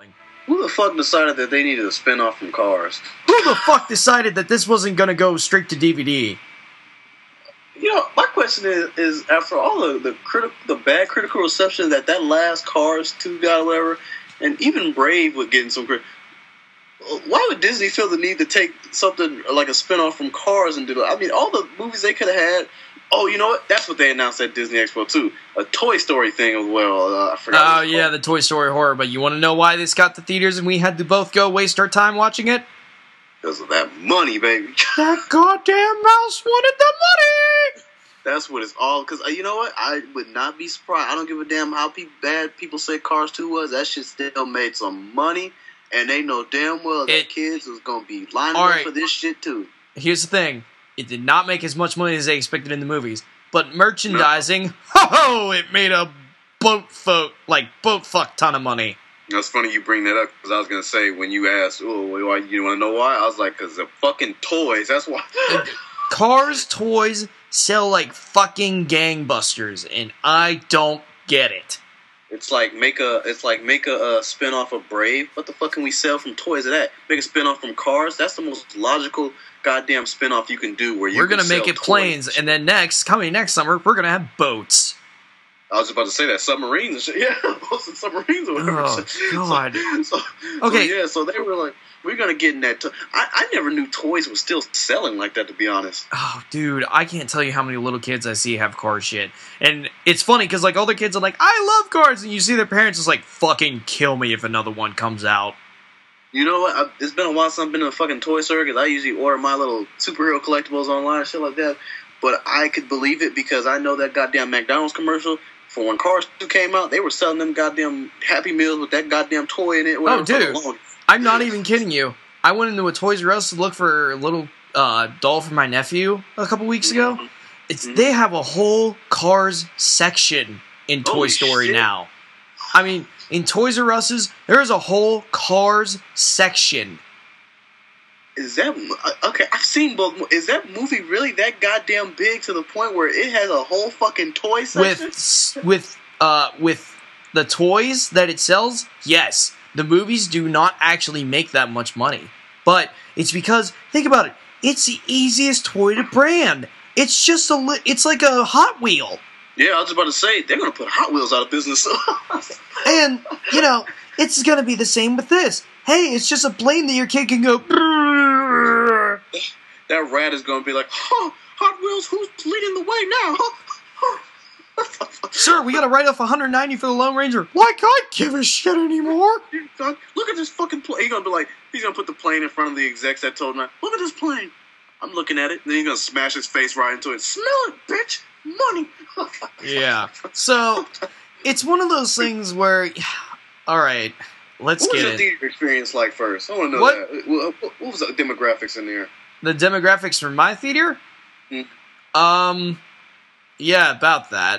Who the fuck decided that they needed a spin-off from Cars? Who the fuck decided that this wasn't gonna go straight to DVD? You know, my question is after all the bad critical reception that last Cars 2 got or whatever, and even Brave would get in some why would Disney feel the need to take something like a spin-off from Cars and do that? I mean, all the movies they could have had. Oh, you know what? That's what they announced at Disney Expo too. A Toy Story thing as well. I forgot. Oh yeah, the Toy Story horror. But you want to know why this got to theaters and we had to both go waste our time watching it? Because of that money, baby. That goddamn mouse wanted the money! That's what it's all. Because you know what? I would not be surprised. I don't give a damn how bad people say Cars 2 was. That shit still made some money. And they know damn well that kids was going to be lining up for this shit too. Here's the thing. It did not make as much money as they expected in the movies. But merchandising, it made a boat fuck ton of money. That's funny you bring that up, because I was going to say, when you asked, you want to know why? I was like, because the fucking toys, that's why. Cars toys sell like fucking gangbusters, and I don't get it. It's like make a spin-off of Brave. What the fuck can we sell from toys of that? Make a spin-off from Cars? That's the most logical goddamn spin-off you can do. We're going to make it planes, and then coming next summer, we're going to have boats. I was about to say that, submarines and shit. Yeah, boats and submarines or whatever. Oh, God. Okay. So they were like, we're going to get in that. I never knew toys were still selling like that, to be honest. Oh, dude, I can't tell you how many little kids I see have car shit. And it's funny, because like, older kids are like, I love cars, and you see their parents just like, fucking kill me if another one comes out. You know what? It's been a while since I've been to a fucking toy store, because I usually order my little superhero collectibles online and shit like that. But I could believe it, because I know that goddamn McDonald's commercial. For when Cars 2 came out, they were selling them goddamn Happy Meals with that goddamn toy in it. Oh, dude. I'm not even kidding you. I went into a Toys R Us to look for a little doll for my nephew a couple weeks ago. They have a whole Cars section in Toy Story now. I mean, in Toys R Us's, there's a whole Cars section. Is that okay? I've seen both. Is that movie really that goddamn big to the point where it has a whole fucking toy section? With the toys that it sells, yes. The movies do not actually make that much money, but it's because think about it. It's the easiest toy to brand. It's just it's like a Hot Wheel. Yeah, I was about to say they're gonna put Hot Wheels out of business. And you know, it's gonna be the same with this. Hey, it's just a plane that your kid can go. That rat is going to be like, Hot Wheels, who's leading the way now? Sir, we got to write off $190 for the Lone Ranger. Like I give a shit anymore. Look at this fucking plane. He's going to put the plane in front of the execs that told him, look at this plane. I'm looking at it. And then he's going to smash his face right into it. Smell it, bitch. Money. Yeah. So, it's one of those things where, all right. Let's get it. What was your theater experience like first? I want to know that. What was the demographics in there? The demographics for my theater? Yeah, about that.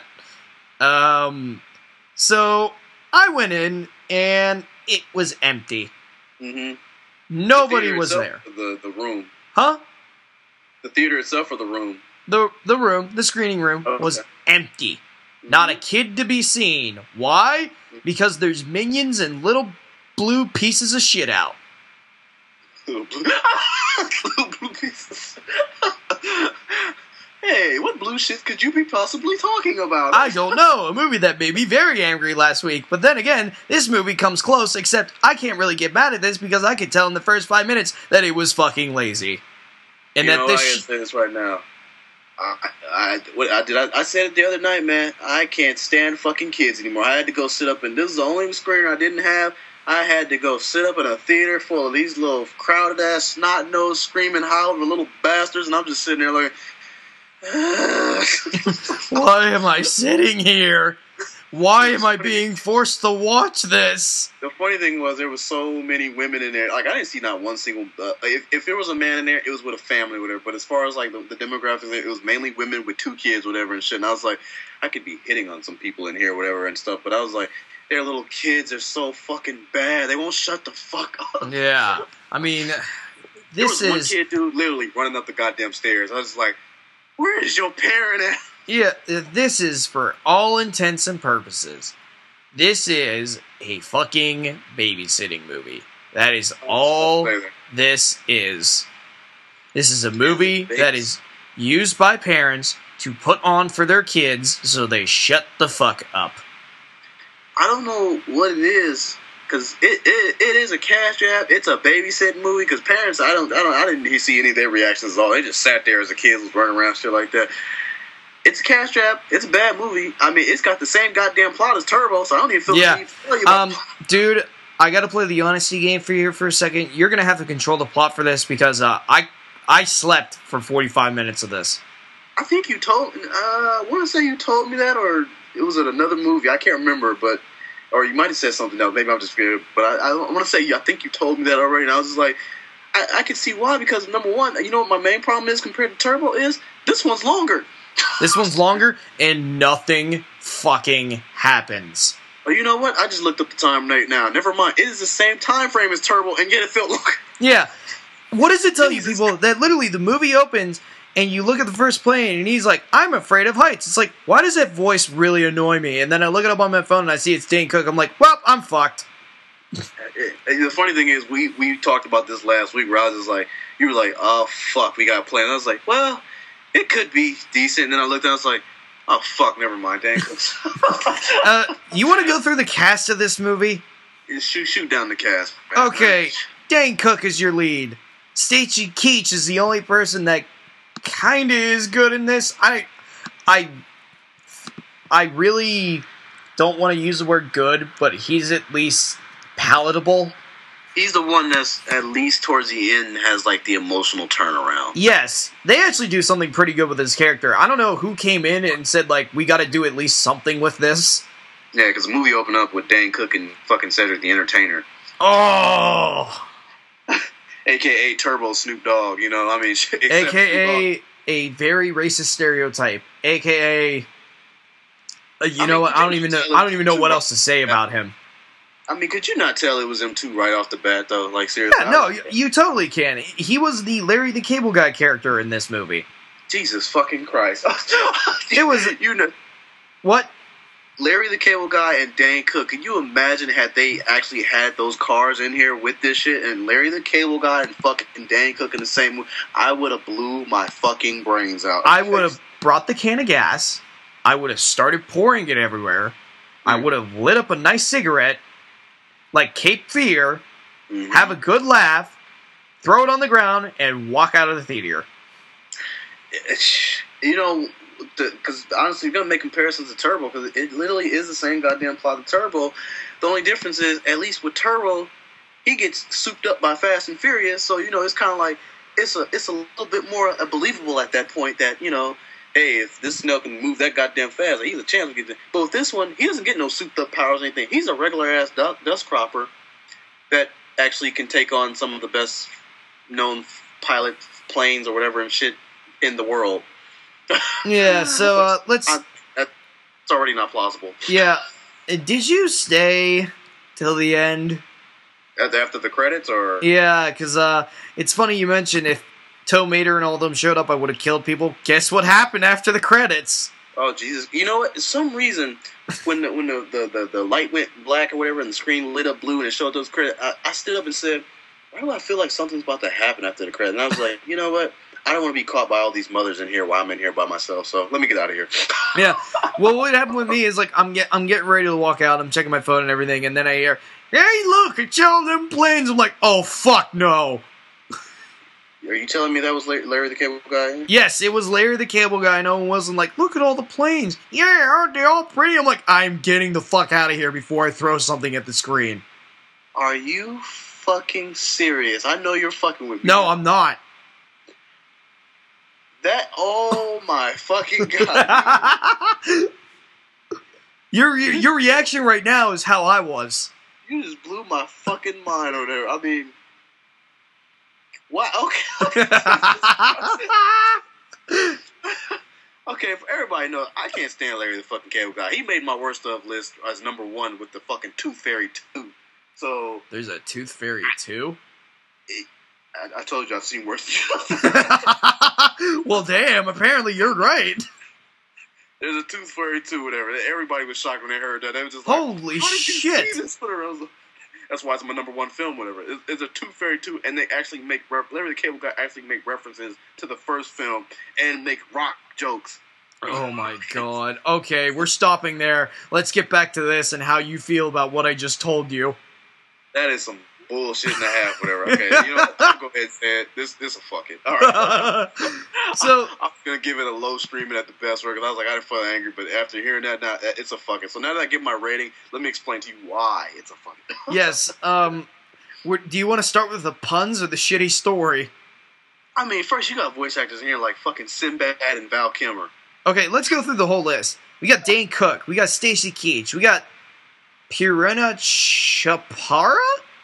So, I went in, and it was empty. Mm-hmm. Nobody was there. The room. Huh? The theater itself or the room? The room, the screening room, was empty. Mm-hmm. Not a kid to be seen. Why? Because there's minions and little blue pieces of shit out. Little blue pieces. Hey, what blue shit could you be possibly talking about? I don't know. A movie that made me very angry last week. But then again, this movie comes close, except I can't really get mad at this because I could tell in the first 5 minutes that it was fucking lazy. And I can say this right now. I said it the other night, man. I can't stand fucking kids anymore. I had to go sit up, and this is the only screener I didn't have. I had to go sit up in a theater full of these little crowded-ass, snot-nosed, screaming, hollering little bastards, and I'm just sitting there like, why am I sitting here? Why am I being forced to watch this? The funny thing was there was so many women in there. Like, I didn't see not one single... if there was a man in there, it was with a family or whatever. But as far as, like, the demographics, it was mainly women with 2 kids, whatever, and shit. And I was like, I could be hitting on some people in here, whatever, and stuff. But I was like, their little kids are so fucking bad. They won't shut the fuck up. Yeah. I mean, this there was one kid, dude, literally running up the goddamn stairs. I was just like, where is your parent at? Yeah, this is for all intents and purposes This is a fucking babysitting movie. That is all this is. This is a movie that is used by parents to put on for their kids so they shut the fuck up. I don't know what it is, because it is a cash grab. It's a babysitting movie, because parents, I didn't see any of their reactions at all. They just sat there as the kids was running around, shit like that. It's a cash grab. It's a bad movie. I mean, it's got the same goddamn plot as Turbo, so I don't even feel the need to tell you about it. Dude, I gotta play the honesty game for you for a second. You're gonna have to control the plot for this, because I slept for 45 minutes of this. I think you told. I want to say you told me that, or it was in another movie. I can't remember, or you might have said something else. Maybe I'm just forgetting. But I want to say I think you told me that already. And I was just like, I can see why, because number one, you know what my main problem is compared to Turbo is this one's longer. This one's longer, and nothing fucking happens. Oh, you know what? I just looked up the time right now. Never mind. It is the same time frame as Turbo, and yet it felt longer. Yeah. What does it tell you, people? That literally the movie opens, and you look at the first plane, and he's like, I'm afraid of heights. It's like, why does that voice really annoy me? And then I look it up on my phone, and I see it's Dane Cook. I'm like, well, I'm fucked. The funny thing is, we talked about this last week, where I was just like, you were like, oh, fuck, we got a plan. And I was like, well, it could be decent. And then I looked and I was like, oh, fuck, never mind, Dane Cook. You want to go through the cast of this movie? Shoot down the cast. Man. Okay, Dane Cook is your lead. Stacy Keach is the only person that kind of is good in this. I really don't want to use the word good, but he's at least palatable. He's the one that's, at least towards the end, has, like, the emotional turnaround. Yes. They actually do something pretty good with his character. I don't know who came in and said, like, we gotta do at least something with this. Yeah, because the movie opened up with Dane Cook and fucking Cedric the Entertainer. Oh! A.K.A. Turbo Snoop Dogg, you know, I mean... A.K.A. a very racist stereotype. A.K.A. You know what? I don't even know what else to say about him. I mean, could you not tell it was him two right off the bat, though? Like, seriously. Yeah, no, you totally can. He was the Larry the Cable Guy character in this movie. Jesus fucking Christ. It was... You know... What? Larry the Cable Guy and Dane Cook. Can you imagine had they actually had those cars in here with this shit, and Larry the Cable Guy and fucking Dane Cook in the same movie? I would have blew my fucking brains out. I would have brought the can of gas. I would have started pouring it everywhere. I would have lit up a nice cigarette, like Cape Fear, have a good laugh, throw it on the ground, and walk out of the theater. You know, because honestly, you're going to make comparisons to Turbo, because it literally is the same goddamn plot of Turbo. The only difference is, at least with Turbo, he gets souped up by Fast and Furious, so, you know, it's kind of like, it's a little bit more believable at that point that, you know, hey, if this Snell can move that goddamn fast, he's a chance to get there. But with this one, he doesn't get no souped-up powers or anything. He's a regular-ass dust cropper that actually can take on some of the best-known pilot planes or whatever and shit in the world. Yeah, so let's... That's already not plausible. Yeah. Did you stay till the end? After the credits, or...? Yeah, because it's funny you mentioned if Tow Mater and all of them showed up, I would have killed people. Guess what happened after the credits? Oh, Jesus. You know what? For some reason, when the light went black or whatever and the screen lit up blue and it showed those credits, I stood up and said, why do I feel like something's about to happen after the credits? And I was like, you know what? I don't want to be caught by all these mothers in here while I'm in here by myself, so let me get out of here. Yeah. Well, what happened with me is, like, I'm getting ready to walk out, I'm checking my phone and everything, and then I hear, hey, look, it's all them planes. I'm like, oh, fuck, no. Are you telling me that was Larry the Cable Guy? Yes, it was Larry the Cable Guy. No one wasn't like, look at all the planes. Yeah, aren't they all pretty? I'm like, I'm getting the fuck out of here before I throw something at the screen. Are you fucking serious? I know you're fucking with me. No, I'm not. Oh my fucking God. Your reaction right now is how I was. You just blew my fucking mind over there. I mean... What? Okay. Okay, for everybody knows, I can't stand Larry the fucking Cable Guy. He made my worst of list as number 1 with the fucking Tooth Fairy 2. So there's a Tooth Fairy 2? I told you I've seen worse. Well, damn. Apparently, you're right. There's a Tooth Fairy 2, whatever. Everybody was shocked when they heard that. They were just like, Holy how did you shit! see this? That's why it's my number one film, whatever. It's a Tooth Fairy 2, and they actually make Larry the Cable Guy actually make references to the first film and make rock jokes. Oh my god. Okay, we're stopping there. Let's get back to this and how you feel about what I just told you. That is some bullshit and a half, whatever. Okay, you know what? I'll go ahead and say it. This a fuck it. All right. So I'm gonna give it a low streaming at the best because I was like, I didn't feel angry, but after hearing that, now it's a fuck it. So now that I give my rating, let me explain to you why it's a fuck it. yes. Do you want to start with the puns or the shitty story? I mean, first you got voice actors in here like fucking Sinbad and Val Kilmer. Okay, let's go through the whole list. We got Dane Cook. We got Stacy Keach. We got Purina Chapara?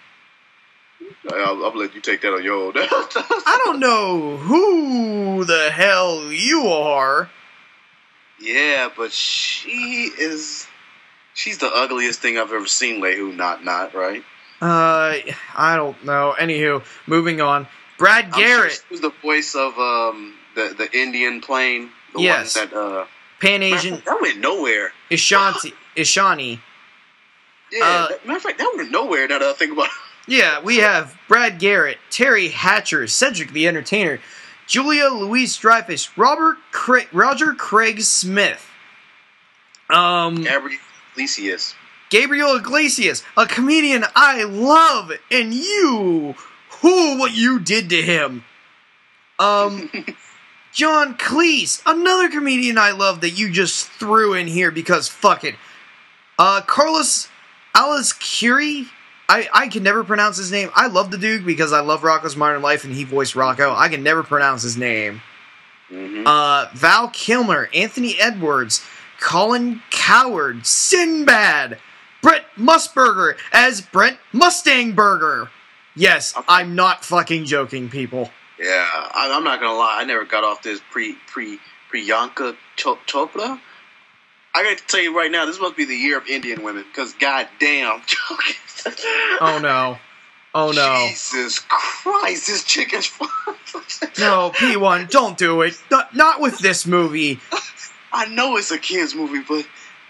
I'll let you take that on your own. I don't know who the hell you are. Yeah, but she's the ugliest thing I've ever seen, Lehu, not, right? I don't know. Anywho, moving on. Brad Garrett. She was the voice of the Indian plane. The yes. one that Pan-Asian. That went nowhere. Ishani. Yeah, matter of fact, that went nowhere now that I think about it. Yeah, we have Brad Garrett, Terry Hatcher, Cedric the Entertainer, Julia Louis-Dreyfus, Roger Craig Smith, Gabriel Iglesias, a comedian I love, and what you did to him. John Cleese, another comedian I love that you just threw in here because fuck it. Carlos Alascuri, I can never pronounce his name. I love the dude because I love Rocko's Modern Life and he voiced Rocko. I can never pronounce his name. Mm-hmm. Val Kilmer, Anthony Edwards, Colin Coward, Sinbad, Brett Musburger as Brent Mustangburger. Yes, I'm not fucking joking, people. Yeah, I'm not gonna lie. I never got off this Priyanka Chopra. I got to tell you right now, this must be the year of Indian women, because goddamn. Oh no. Jesus Christ, this chick is fun. No, P1, don't do it. Not with this movie. I know it's a kid's movie, but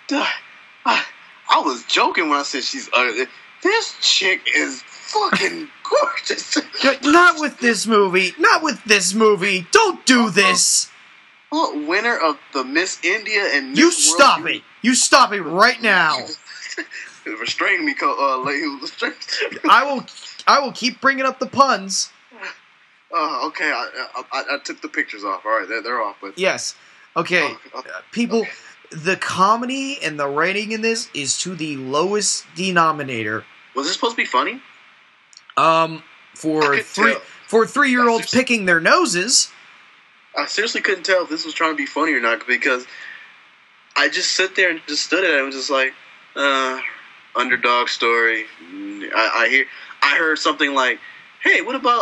I was joking when I said she's ugly. This chick is fucking gorgeous. Not with this movie. Don't do this. Winner of the Miss India and Miss You World stop it. You stop it right now. Restrain me, Lehu. I will keep bringing up the puns. Okay, I took the pictures off. All right, they're off. But yes. Okay, people, the comedy and the writing in this is to the lowest denominator. Was this supposed to be funny? For 3-year-olds picking their noses. I seriously couldn't tell if this was trying to be funny or not because I just sit there and just stood at it and was just like, underdog story. I heard something like, hey, what about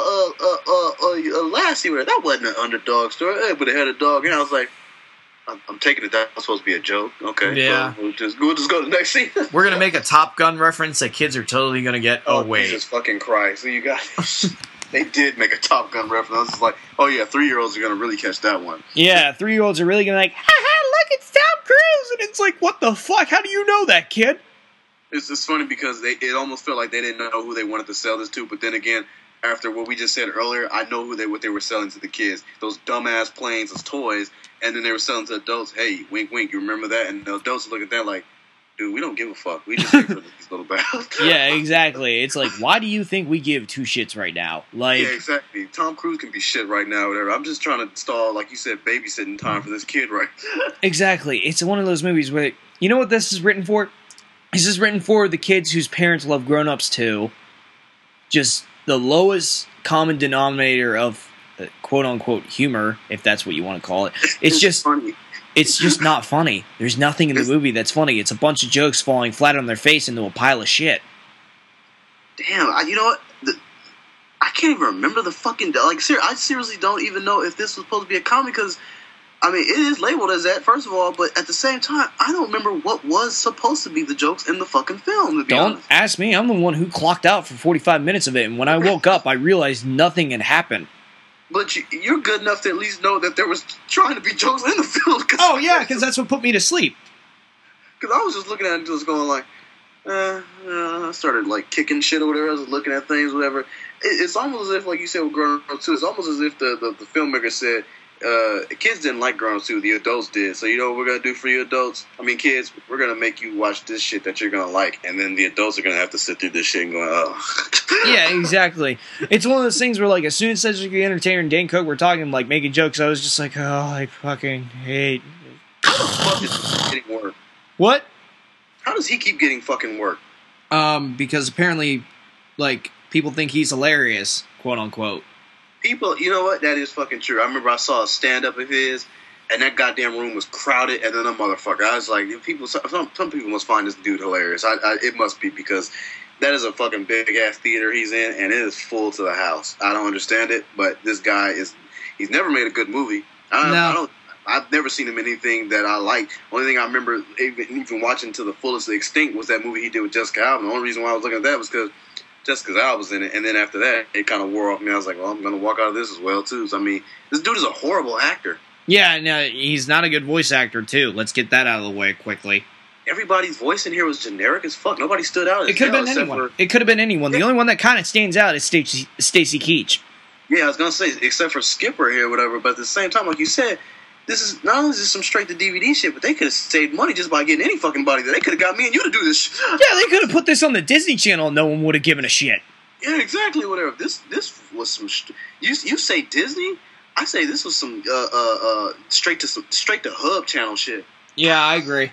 Lassie? That wasn't an underdog story, but it had a dog, and I was like, I'm taking it that was supposed to be a joke. Okay, yeah. So we'll just go to the next scene. We're gonna make a Top Gun reference that kids are totally gonna get. Oh wait, Jesus fucking Christ! So you got. They did make a Top Gun reference. I was just like, oh yeah, 3-year-olds are going to really catch that one. Yeah, 3-year-olds are really going to be like, haha, look, it's Tom Cruise! And it's like, what the fuck? How do you know that, kid? It's just funny because it almost felt like they didn't know who they wanted to sell this to. But then again, after what we just said earlier, I know what they were selling to the kids. Those dumbass planes as toys. And then they were selling to adults, hey, wink, wink, you remember that? And the adults look at that like, dude, we don't give a fuck. We just here for these little battles. Yeah, exactly. It's like, why do you think we give two shits right now? Like, yeah, exactly. Tom Cruise can be shit right now, whatever. I'm just trying to stall, like you said, babysitting time for this kid, right? Exactly. It's one of those movies where, you know what this is written for? This is written for the kids whose parents love grown-ups too. Just the lowest common denominator of quote-unquote humor, if that's what you want to call it. It's just funny. It's just not funny. There's nothing in the movie that's funny. It's a bunch of jokes falling flat on their face into a pile of shit. Damn, you know what? I can't even remember the fucking... I seriously don't even know if this was supposed to be a comedy because, I mean, it is labeled as that, first of all, but at the same time, I don't remember what was supposed to be the jokes in the fucking film, to be honest. Don't ask me. I'm the one who clocked out for 45 minutes of it, and when I woke up, I realized nothing had happened. But you're good enough to at least know that there was trying to be jokes in the film. Oh, yeah, because that's what put me to sleep. Because I was just looking at it and just going like, I started like kicking shit or whatever. I was looking at things, whatever. It's almost as if, like you said with Grown Ups 2, it's almost as if the filmmaker said, the kids didn't like Grown Ups 2, the adults did. So you know what we're going to do for you adults? I mean, kids, we're going to make you watch this shit that you're going to like. And then the adults are going to have to sit through this shit and go, oh. Yeah, exactly. It's one of those things where, like, as soon as Cedric the Entertainer and Dane Cook were talking, like, making jokes, I was just like, oh, I fucking hate. How the fuck is he getting work? What? How does he keep getting fucking work? Because apparently, like, people think he's hilarious, quote unquote. People, you know what? That is fucking true. I remember I saw a stand-up of his, and that goddamn room was crowded, and then a motherfucker. I was like, some people must find this dude hilarious. It must be, because that is a fucking big-ass theater he's in, and it is full to the house. I don't understand it, but this guy he's never made a good movie. I've never seen him in anything that I like. Only thing I remember even watching to the fullest extent was that movie he did with Jessica Alba. The only reason why I was looking at that was because Jessica Alba was in it, and then after that, it kind of wore off me. I was like, well, I'm going to walk out of this as well, too. So, I mean, this dude is a horrible actor. Yeah, no, he's not a good voice actor, too. Let's get that out of the way quickly. Everybody's voice in here was generic as fuck. Nobody stood out. It could have been anyone. It could have been anyone. The only one that kind of stands out is Stacy Keach. Yeah, I was going to say, except for Skipper here or whatever, but at the same time, like you said, this is not only is this some straight-to-DVD shit, but they could have saved money just by getting any fucking body there. They could have got me and you to do this shit. Yeah, they could have put this on the Disney Channel and no one would have given a shit. Yeah, exactly, whatever. This was some... You say Disney? I say this was some straight to Hub Channel shit. Yeah, I agree.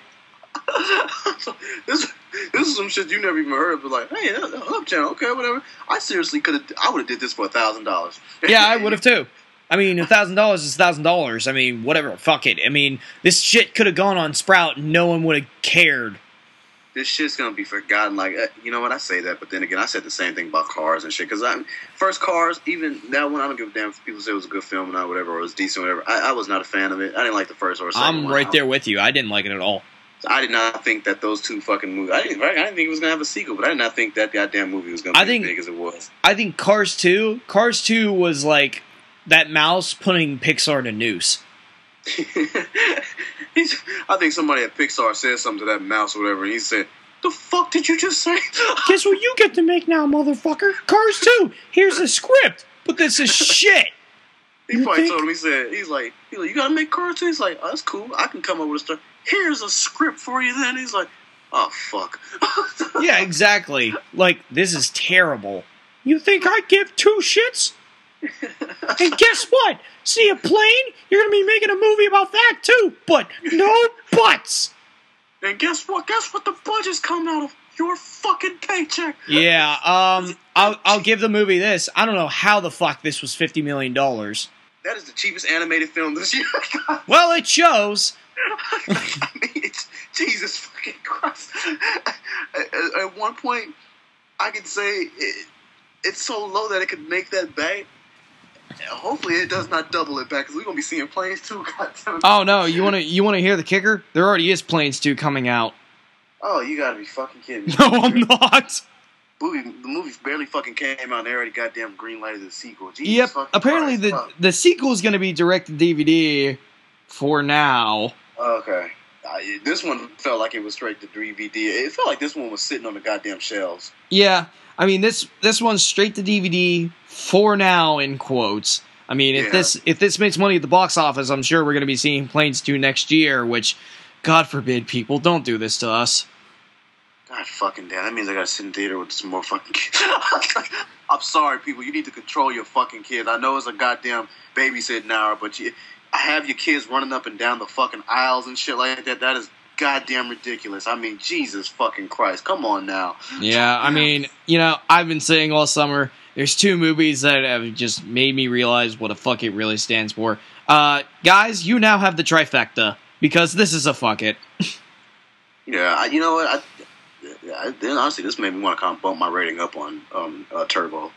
This is some shit you never even heard of, but like, hey, Hub Channel, okay, whatever. I seriously would have did this for $1,000. Yeah, I would have too. I mean, $1,000 is $1,000. I mean, whatever, fuck it. I mean, this shit could have gone on Sprout and no one would have cared. This shit's gonna be forgotten. Like, you know what? I say that, but then again, I said the same thing about Cars and shit. Because first Cars, even that one, I don't give a damn if people say it was a good film or not, whatever, or it was decent, whatever. I was not a fan of it. I didn't like the first or second one. I'm right there with you. I didn't like it at all. I did not think that those two fucking movies. I didn't think it was gonna have a sequel, but I did not think that goddamn movie was gonna be as big as it was. I think Cars 2 was like that mouse putting Pixar to noose. I think somebody at Pixar said something to that mouse or whatever, and he said, "The fuck did you just say?" Guess what you get to make now, motherfucker? Cars 2. Here's a script, but this is shit. He probably told him. He's like, you gotta make Cars 2. He's like, oh, that's cool. I can come up with a story. Here's a script for you. Then he's like, oh fuck. Yeah, exactly. Like, this is terrible. You think I give two shits? And guess what? See a plane? You're gonna be making a movie about that too, but no buts. And guess what? Guess what the budget's coming out of? Your fucking paycheck. Yeah, I'll give the movie this. I don't know how the fuck this was $50 million. That is the cheapest animated film this year. Well, it shows. I mean, it's Jesus fucking Christ. At one point, I could say it's so low that it could make that back. Hopefully, it does not double it back, because we're gonna be seeing Planes 2. Goddamn. Oh no! You wanna hear the kicker? There already is Planes 2 coming out. Oh, you gotta be fucking kidding me! No, I'm not. The movie barely fucking came out, and they already goddamn greenlighted the sequel. Jesus yep. Fucking Apparently, Christ. the sequel is gonna be direct to DVD for now. Okay. This one felt like it was straight to DVD. It felt like this one was sitting on the goddamn shelves. Yeah, I mean this one's straight to DVD for now, in quotes. I mean, if this makes money at the box office, I'm sure we're going to be seeing Planes 2 next year. Which, God forbid, people don't do this to us. God fucking damn! That means I got to sit in theater with some more fucking kids. I'm sorry, people. You need to control your fucking kids. I know it's a goddamn babysitting hour, but I have your kids running up and down the fucking aisles and shit like that. That is goddamn ridiculous. I mean, Jesus fucking Christ. Come on now. Yeah, I mean, I've been saying all summer, there's two movies that have just made me realize what the fuck it really stands for. Guys, you now have the trifecta, because this is a fuck it. Yeah, you know what? Then honestly, this made me want to kind of bump my rating up on Turbo.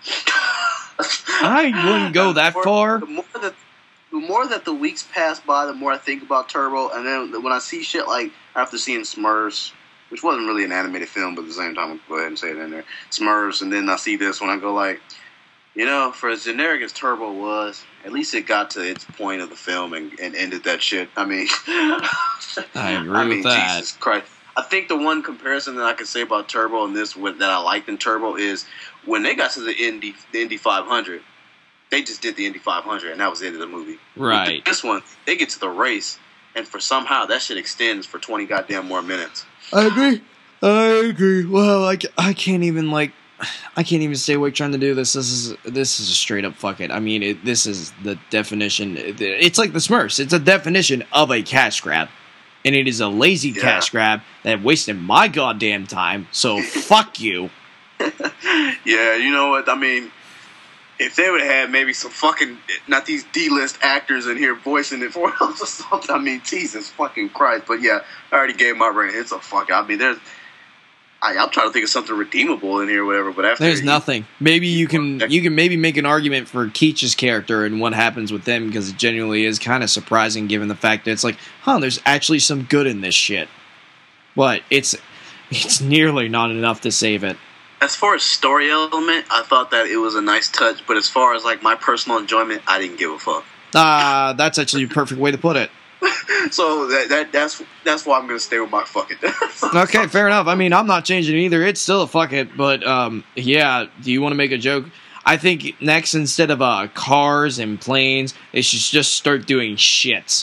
I wouldn't go that far. The more that the weeks pass by, the more I think about Turbo, and then when I see shit like, after seeing Smurfs, which wasn't really an animated film, but at the same time, I'll go ahead and say it in there, Smurfs, and then I see this one, I go like, for as generic as Turbo was, At least it got to its point of the film and ended that shit. I mean, I agree with that. Jesus Christ. I think the one comparison that I can say about Turbo and this that I liked in Turbo is when they got to the Indy 500, they just did the Indy 500 and that was the end of the movie. Right. With this one, they get to the race and for somehow that shit extends for 20 goddamn more minutes. I agree. Well, I can't even stay awake trying to do this. This is a straight up fuck it. I mean, this is the definition. It's like the Smurfs. It's a definition of a cash grab. And it is a lazy cash grab that wasted my goddamn time, so fuck you. Yeah, you know what? I mean, if they would have had maybe some fucking, not these D-list actors in here voicing it for us or something, I mean, Jesus fucking Christ. But yeah, I already gave my rating. It's a fuck. I mean, I'm trying to think of something redeemable in here or whatever, but after there's nothing. Maybe you can maybe make an argument for Keach's character and what happens with them because it genuinely is kind of surprising given the fact that it's like, there's actually some good in this shit. But it's nearly not enough to save it. As far as story element, I thought that it was a nice touch, but as far as like my personal enjoyment, I didn't give a fuck. That's actually a perfect way to put it. So that's why I'm gonna stay with my fuck it. Okay, fair enough. I mean, I'm not changing either. It's still a fuck it, but yeah. Do you want to make a joke? I think next, instead of cars and planes, they should just start doing shits.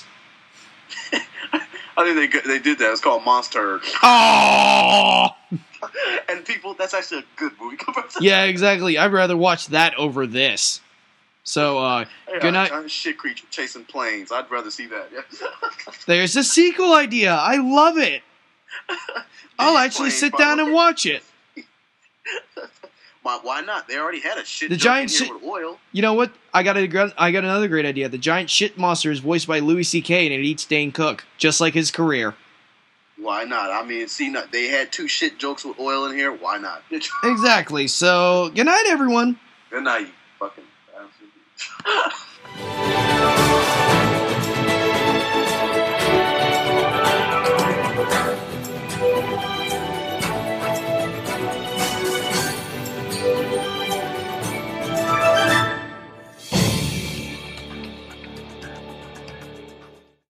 I think they did that. It's called Monster. Oh! And people, that's actually a good movie comparison. Yeah, exactly. I'd rather watch that over this. So, good night. Giant shit creature chasing planes. I'd rather see that. Yeah. There's a sequel idea. I love it. I'll actually sit down and watch it. Why not? They already had a shit. The giant shit with oil. You know what? I got another great idea. The giant shit monster is voiced by Louis C.K. and it eats Dane Cook, just like his career. Why not? I mean, they had 2 shit jokes with oil in here. Why not? Exactly. So, good night, everyone. Good night, you fucking bastard.